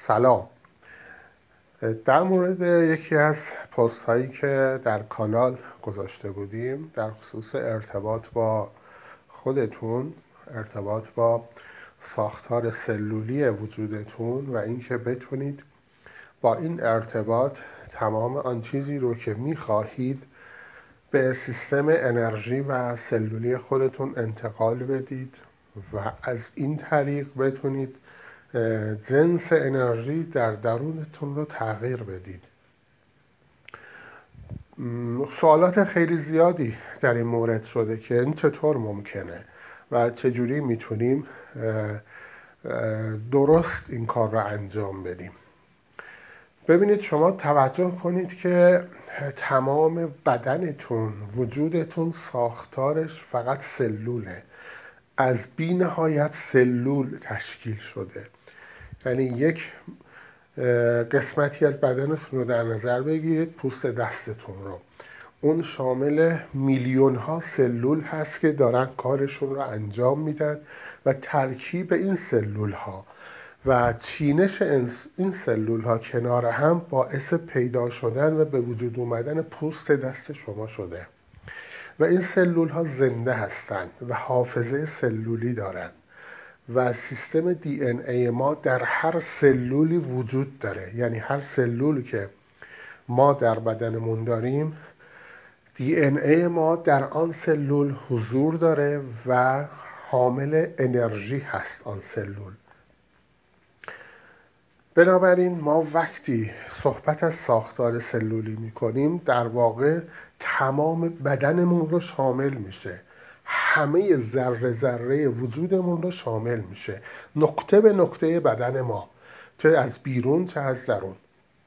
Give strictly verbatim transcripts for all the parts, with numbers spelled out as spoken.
سلام. در مورد یکی از پست هایی که در کانال گذاشته بودیم در خصوص ارتباط با خودتون، ارتباط با ساختار سلولی وجودتون و اینکه بتونید با این ارتباط تمام آن چیزی رو که میخواهید به سیستم انرژی و سلولی خودتون انتقال بدید و از این طریق بتونید جنس انرژی در درونتون رو تغییر بدید. سوالات خیلی زیادی در این مورد شده که این چطور ممکنه و چجوری میتونیم درست این کار رو انجام بدیم. ببینید، شما توجه کنید که تمام بدنتون، وجودتون ساختارش فقط سلوله، از بی نهایت سلول تشکیل شده. یعنی یک قسمتی از بدنتون رو در نظر بگیرید، پوست دستتون رو، اون شامل میلیون ها سلول هست که دارن کارشون رو انجام میدن و ترکیب این سلول ها و چینش این سلول ها کنار هم باعث پیدا شدن و به وجود اومدن پوست دست شما شده و این سلول ها زنده هستند و حافظه سلولی دارند و سیستم دی ان ای ما در هر سلولی وجود داره. یعنی هر سلولی که ما در بدنمون داریم، دی ان ای ما در آن سلول حضور داره و حامل انرژی هست آن سلول. بنابراین ما وقتی صحبت از ساختار سلولی میکنیم در واقع تمام بدنمون رو شامل میشه، همه ذره ذره وجودمون رو شامل میشه، نقطه به نقطه بدن ما، چه از بیرون چه از درون.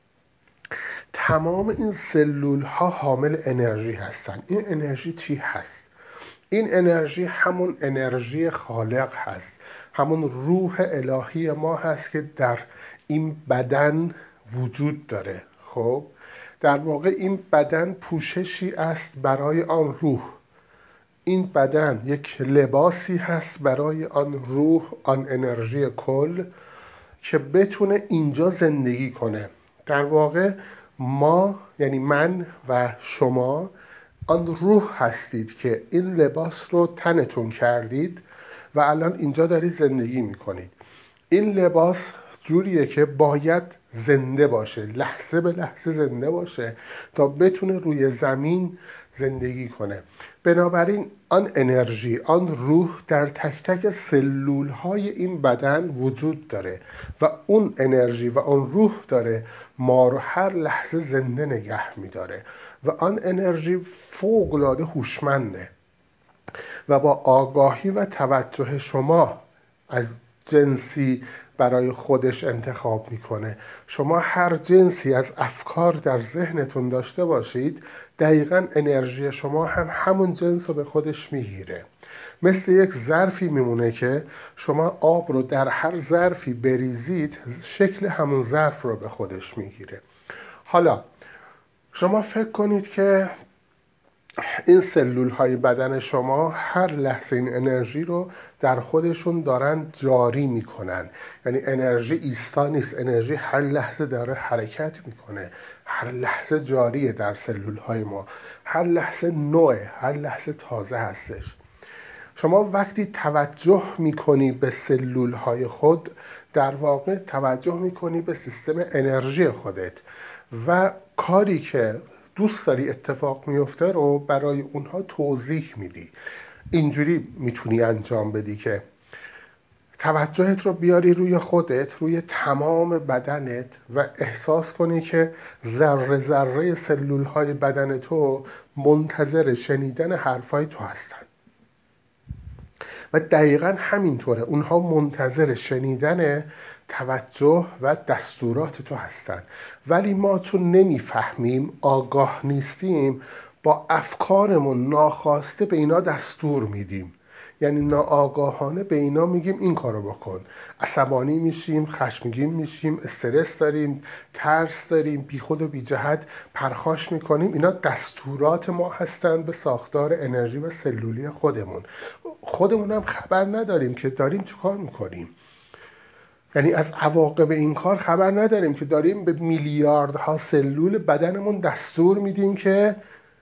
تمام این سلول ها حامل انرژی هستن. این انرژی چی هست؟ این انرژی همون انرژی خالق هست، همون روح الهی ما هست که در این بدن وجود داره. خب در واقع این بدن پوششی است برای آن روح. این بدن یک لباسی هست برای آن روح، آن انرژی کل که بتونه اینجا زندگی کنه. در واقع ما، یعنی من و شما، آن روح هستید که این لباس رو تنتون کردید و الان اینجا دارید زندگی میکنید. این لباس جوریه که باید زنده باشه، لحظه به لحظه زنده باشه تا بتونه روی زمین زندگی کنه. بنابراین آن انرژی، آن روح در تک تک سلول های این بدن وجود داره و اون انرژی و آن روح داره ما رو هر لحظه زنده نگه میداره و آن انرژی فوق‌العاده هوشمنده و با آگاهی و توجه شما از جنسی برای خودش انتخاب میکنه. شما هر جنسی از افکار در ذهنتون داشته باشید، دقیقاً انرژی شما هم همون جنس رو به خودش میگیره. مثل یک ظرفی میمونه که شما آب رو در هر ظرفی بریزید، شکل همون ظرف رو به خودش میگیره. حالا شما فکر کنید که این سلول های بدن شما هر لحظه این انرژی رو در خودشون دارن جاری میکنن. یعنی انرژی ایستا نیست، انرژی هر لحظه داره حرکت میکنه، هر لحظه جاریه در سلول های ما، هر لحظه نوعه، هر لحظه تازه هستش. شما وقتی توجه میکنی به سلول های خود، در واقع توجه میکنی به سیستم انرژی خودت و کاری که دوست داری اتفاق میفته رو برای اونها توضیح میدی. اینجوری میتونی انجام بدی که توجهت رو بیاری روی خودت، روی تمام بدنت و احساس کنی که ذره ذره سلول های بدن تو منتظر شنیدن حرفای تو هستن و دقیقاً همینطوره، اونها منتظر شنیدن توجه و دستورات تو هستن. ولی ما چون نمیفهمیم، آگاه نیستیم، با افکارمون ناخواسته به اینا دستور میدیم. یعنی ناآگاهانه به اینا میگیم این کارو بکن. عصبانی میشیم، خشمگین میشیم، استرس داریم، ترس داریم، بی خود و بی جهت پرخاش میکنیم. اینا دستورات ما هستند به ساختار انرژی و سلولی خودمون. خودمون هم خبر نداریم که داریم چیکار میکنیم. یعنی از عواقب این کار خبر نداریم که داریم به میلیاردها سلول بدنمون دستور میدیم که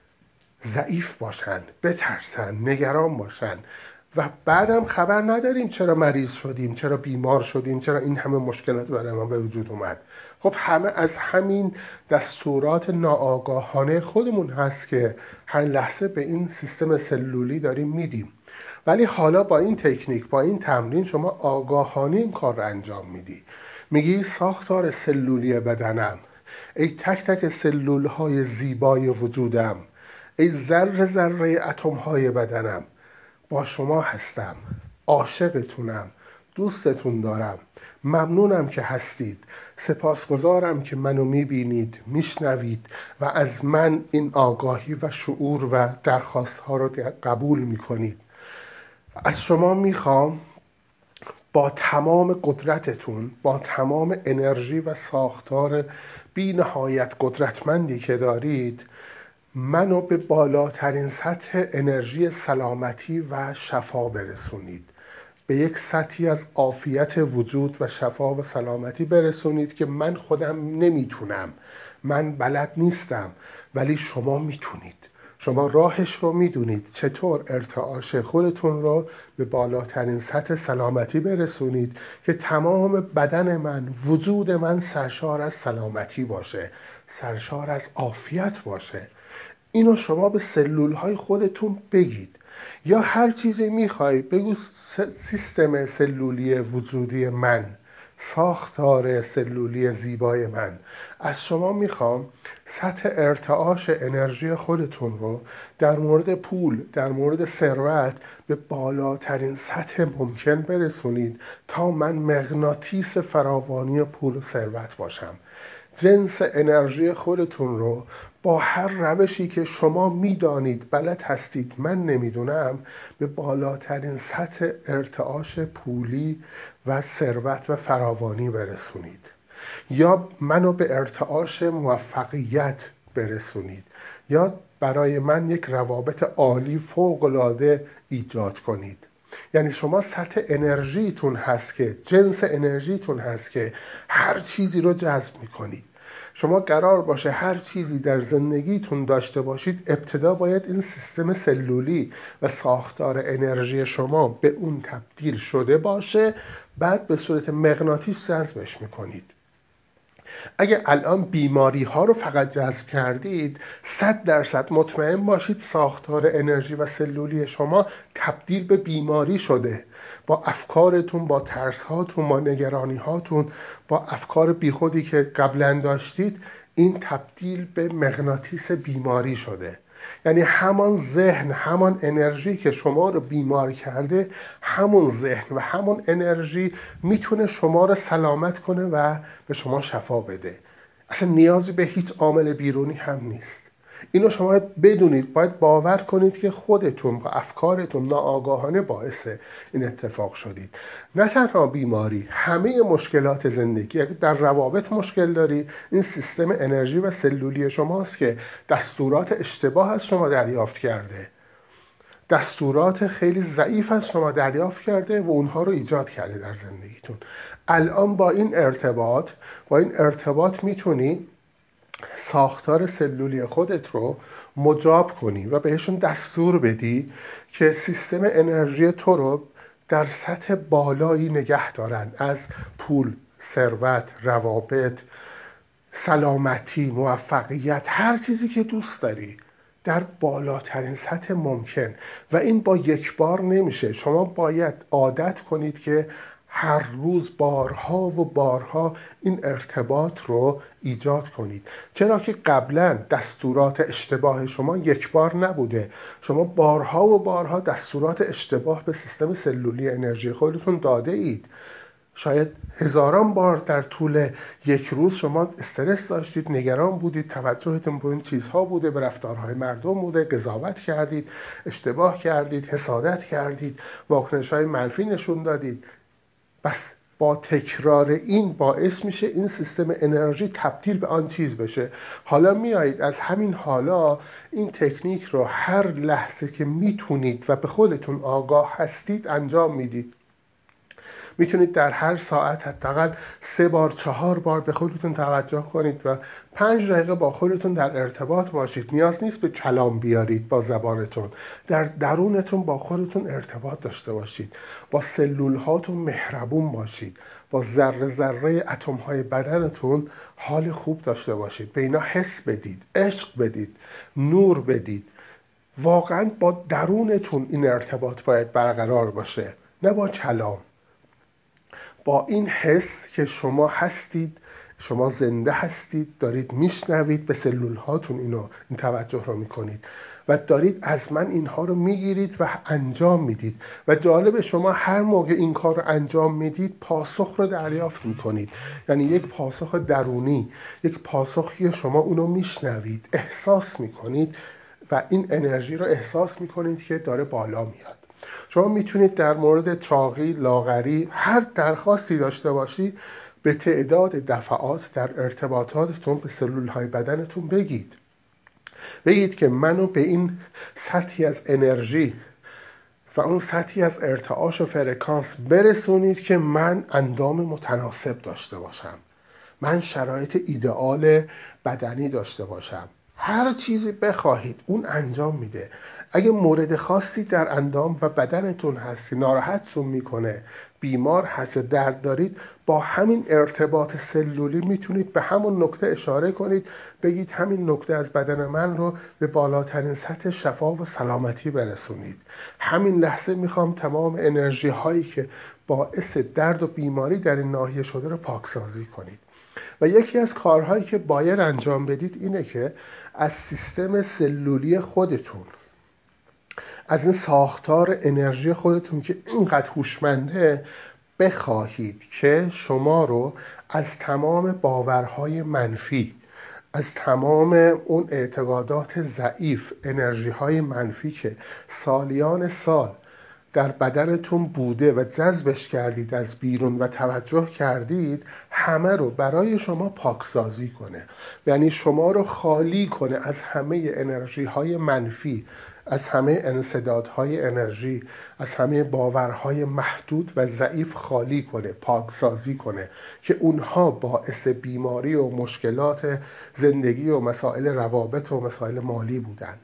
ضعیف باشن، بترسن، نگران باشن و بعدم خبر نداریم چرا مریض شدیم، چرا بیمار شدیم، چرا این همه مشکلات برای ما به وجود اومد. خب همه از همین دستورات ناآگاهانه خودمون هست که هر لحظه به این سیستم سلولی داریم میدیم. ولی حالا با این تکنیک، با این تمرین شما آگاهانه این کار رو انجام میدی. میگی ساختار سلولی بدنم، ای تک تک سلول های زیبای وجودم، ای ذره ذره اتم های بدنم، با شما هستم، عاشقتونم، دوستتون دارم، ممنونم که هستید، سپاسگزارم که منو میبینید، میشنوید و از من این آگاهی و شعور و درخواست ها رو قبول میکنید. از شما میخوام با تمام قدرتتون، با تمام انرژی و ساختار بی نهایت قدرتمندی که دارید، منو به بالاترین سطح انرژی سلامتی و شفا برسونید. به یک سطحی از عافیت وجود و شفا و سلامتی برسونید که من خودم نمیتونم، من بلد نیستم، ولی شما میتونید. شما راهش رو میدونید چطور ارتعاش خودتون رو به بالاترین سطح سلامتی برسونید که تمام بدن من، وجود من سرشار از سلامتی باشه، سرشار از عافیت باشه. اینو شما به سلول های خودتون بگید، یا هر چیزی میخوای بگو سیستم سلولی وجودی من، ساختار سلولی زیبای من. از شما میخوام سطح ارتعاش انرژی خودتون رو در مورد پول، در مورد ثروت به بالاترین سطح ممکن برسونید تا من مغناطیس فراوانی پول و ثروت باشم. جنس انرژی خودتون رو با هر روشی که شما میدانید بلد هستید من نمیدونم به بالاترین سطح ارتعاش پولی و ثروت و فراوانی برسونید، یا منو به ارتعاش موفقیت برسونید، یا برای من یک روابط عالی فوق‌العاده ایجاد کنید. یعنی شما سطح انرژیتون هست که، جنس انرژیتون هست که هر چیزی رو جذب میکنید. شما قرار باشه هر چیزی در زندگیتون داشته باشید، ابتدا باید این سیستم سلولی و ساختار انرژی شما به اون تبدیل شده باشه، بعد به صورت مغناطیس جذبش میکنید. اگه الان بیماری ها رو فقط جذب کردید، صد درصد مطمئن باشید ساختار انرژی و سلولی شما تبدیل به بیماری شده. با افکارتون، با ترس هاتون، با نگرانی هاتون، با افکار بیخودی که قبلا داشتید، این تبدیل به مغناطیس بیماری شده. یعنی همان ذهن، همان انرژی که شما رو بیمار کرده، همون ذهن و همون انرژی میتونه شما رو سلامت کنه و به شما شفا بده. اصلا نیازی به هیچ عامل بیرونی هم نیست. اینو شما باید بدونید، باید باور کنید که خودتون با افکارتون ناآگاهانه باعث این اتفاق شدید. نه تنها بیماری، همه مشکلات زندگی، اگه در روابط مشکل داری، این سیستم انرژی و سلولی شماست که دستورات اشتباه از شما دریافت کرده، دستورات خیلی ضعیف از شما دریافت کرده و اونها رو ایجاد کرده در زندگیتون. الان با این ارتباط با این ارتباط میتونی ساختار سلولی خودت رو مجاب کنی و بهشون دستور بدی که سیستم انرژی تو رو در سطح بالایی نگه دارن، از پول، ثروت، روابط، سلامتی، موفقیت، هر چیزی که دوست داری در بالاترین سطح ممکن. و این با یک بار نمیشه. شما باید عادت کنید که هر روز بارها و بارها این ارتباط رو ایجاد کنید، چرا که قبلا دستورات اشتباه شما یک بار نبوده. شما بارها و بارها دستورات اشتباه به سیستم سلولی انرژی خودتون داده اید. شاید هزاران بار در طول یک روز شما استرس داشتید، نگران بودید، توجهتون به این چیزها بوده، به رفتارهای مردم بوده، قضاوت کردید، اشتباه کردید، حسادت کردید، واکنش‌های منفی نشون دادید. بس با تکرار این باعث میشه این سیستم انرژی تبدیل به آن چیز بشه. حالا میایید از همین حالا این تکنیک رو هر لحظه که میتونید و به خودتون آگاه هستید انجام میدید. میتونید در هر ساعت حداقل سه بار چهار بار به خودتون توجه کنید و پنج دقیقه با خودتون در ارتباط باشید. نیاز نیست به کلام بیارید با زبانتون، در درونتون با خودتون ارتباط داشته باشید، با سلول هاتون مهربون باشید، با ذره ذره اتم های بدنتون حال خوب داشته باشید، به اینا حس بدید، عشق بدید، نور بدید. واقعا با درونتون این ارتباط باید برقرار باشه، نه با کلام. با این حس که شما هستید، شما زنده هستید، دارید میشنوید، به سلول هاتون اینو این توجه رو میکنید و دارید از من اینها رو میگیرید و انجام میدید و جالب، شما هر موقع این کار رو انجام میدید پاسخ رو دریافت میکنید. یعنی یک پاسخ درونی، یک پاسخی شما اونو میشنوید، احساس میکنید و این انرژی رو احساس میکنید که داره بالا میاد. شما میتونید در مورد چاقی، لاغری، هر درخواستی داشته باشی به تعداد دفعات در ارتباطاتتون به سلول های بدنتون بگید. بگید که منو به این سطحی از انرژی و اون سطحی از ارتعاش و فرکانس برسونید که من اندام متناسب داشته باشم، من شرایط ایدئال بدنی داشته باشم. هر چیزی بخواهید اون انجام میده. اگه مورد خاصی در اندام و بدنتون هستی، ناراحتتون میکنه، بیمار هست، درد دارید، با همین ارتباط سلولی میتونید به همون نکته اشاره کنید، بگید همین نکته از بدن من رو به بالاترین سطح شفا و سلامتی برسونید. همین لحظه میخوام تمام انرژی هایی که باعث درد و بیماری در این ناحیه شده رو پاکسازی کنید. و یکی از کارهایی که باید انجام بدید اینه که از سیستم سلولی خودتون، از این ساختار انرژی خودتون که اینقدر هوشمنده، بخواهید که شما رو از تمام باورهای منفی، از تمام اون اعتقادات ضعیف، انرژی‌های منفی که سالیان سال در بدنتون بوده و جذبش کردید از بیرون و توجه کردید، همه رو برای شما پاکسازی کنه. یعنی شما رو خالی کنه از همه انرژی های منفی، از همه انسدادهای انرژی، از همه باورهای محدود و ضعیف خالی کنه، پاکسازی کنه که اونها باعث بیماری و مشکلات زندگی و مسائل روابط و مسائل مالی بودن.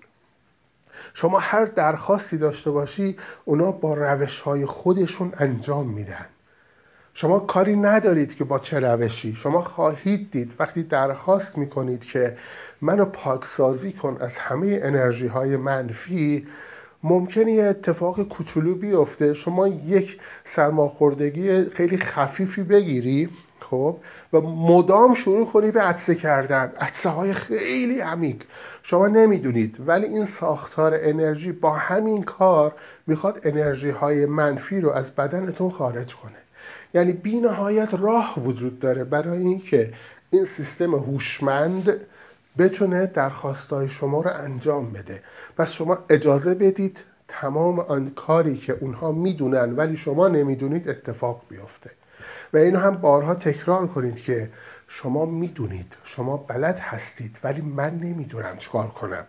شما هر درخواستی داشته باشی اونا با روش‌های خودشون انجام میدن. شما کاری ندارید که با چه روشی. شما خواهید دید وقتی درخواست میکنید که منو پاکسازی کن از همه انرژی های منفی، ممکنه یه اتفاق کوچولو بیفته، شما یک سرماخوردگی خیلی خفیفی بگیری، خب، و مدام شروع کنی به عطسه کردن، عطسه های خیلی عمیق. شما نمیدونید ولی این ساختار انرژی با همین کار میخواد انرژی های منفی رو از بدنتون خارج کنه. یعنی بی نهایت راه وجود داره برای اینکه این سیستم هوشمند بتونه درخواستای شما رو انجام بده. پس شما اجازه بدید تمام آن کاری که اونها میدونن ولی شما نمیدونید اتفاق بیفته. و اینو هم بارها تکرار کنید که شما میدونید، شما بلد هستید ولی من نمیدونم چیکار کنم.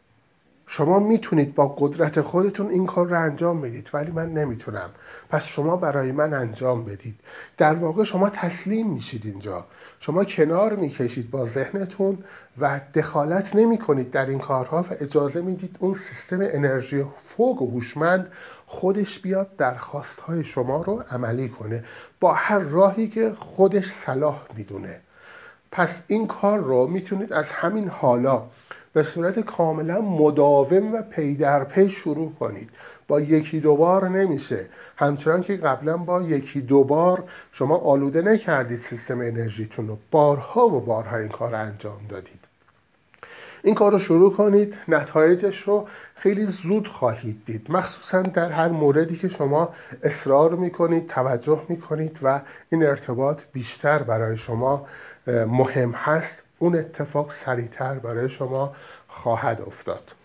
شما میتونید با قدرت خودتون این کار رو انجام بدید ولی من نمیتونم، پس شما برای من انجام بدید. در واقع شما تسلیم میشید اینجا، شما کنار میکشید با ذهنتون و دخالت نمی کنید در این کارها و اجازه میدید اون سیستم انرژی فوق و هوشمند خودش بیاد درخواستهای شما رو عملی کنه با هر راهی که خودش صلاح میدونه. پس این کار رو میتونید از همین حالا به صورت کاملا مداوم و پی در پی شروع کنید. با یکی دو بار نمیشه. همچنان که قبلا با یکی دو بار شما آلوده نکردید سیستم انرژیتون رو، بارها و بارها این کار رو انجام دادید. این کار رو شروع کنید، نتایجش رو خیلی زود خواهید دید، مخصوصا در هر موردی که شما اصرار میکنید، توجه میکنید و این ارتباط بیشتر برای شما مهم هست. اون اتفاق سریعتر برای شما خواهد افتاد.